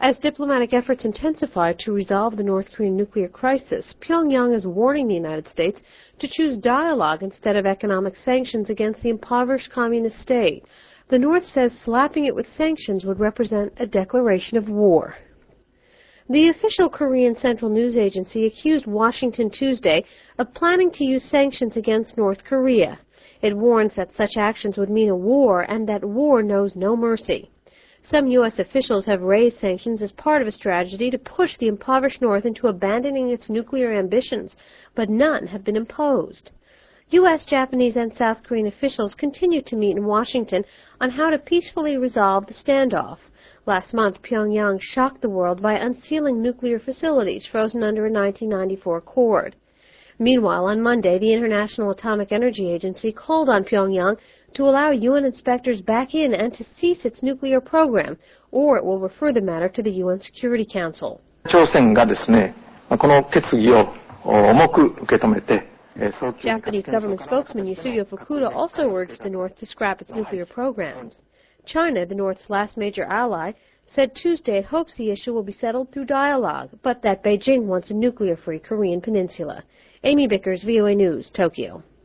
As diplomatic efforts intensify to resolve the North Korean nuclear crisis, Pyongyang is warning the United States to choose dialogue instead of economic sanctions against the impoverished communist state. The North says slapping it with sanctions would represent a declaration of war. The official Korean Central News Agency accused Washington Tuesday of planning to use sanctions against North Korea. It warns that such actions would mean a war and that war knows no mercy. Some U.S. officials have raised sanctions as part of a strategy to push the impoverished North into abandoning its nuclear ambitions, but none have been imposed. U.S., Japanese, and South Korean officials continue to meet in Washington on how to peacefully resolve the standoff. Last month, Pyongyang shocked the world by unsealing nuclear facilities frozen under a 1994 accord. Meanwhile, on Monday, the International Atomic Energy Agency called on Pyongyang to allow UN inspectors back in and to cease its nuclear program, or it will refer the matter to the UN Security Council. Japanese government spokesman Yasuyo Fukuda also urged the North to scrap its nuclear programs. China, the North's last major ally, said Tuesday it hopes the issue will be settled through dialogue, but that Beijing wants a nuclear-free Korean peninsula. Amy Bickers, VOA News, Tokyo.